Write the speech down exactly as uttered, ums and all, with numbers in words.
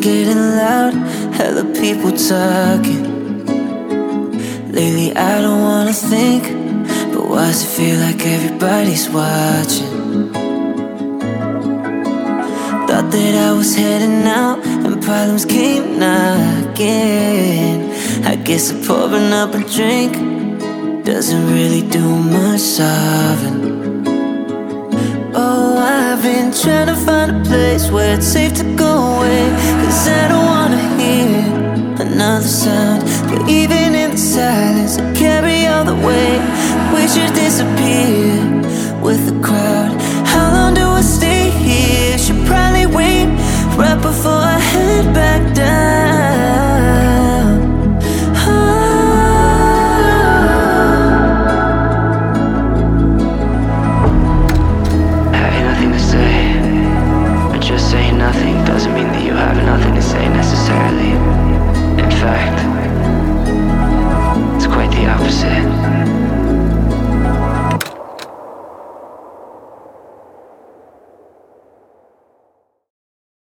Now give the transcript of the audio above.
getting loud, hella people talking. Lately I don't wanna think, but why does it feel like everybody's watching? Thought that I was heading out and problems came knocking. I guess I'm pouring up a drink doesn't really do much solving. Oh, I've been trying to find a place where it's safe to go away, 'cause I don't wanna hear another sound. But even in the silence I carry all the weight. We should disappear with the crowd. How long do I stay here? Should probably wait right before I head back down. Nothing doesn't mean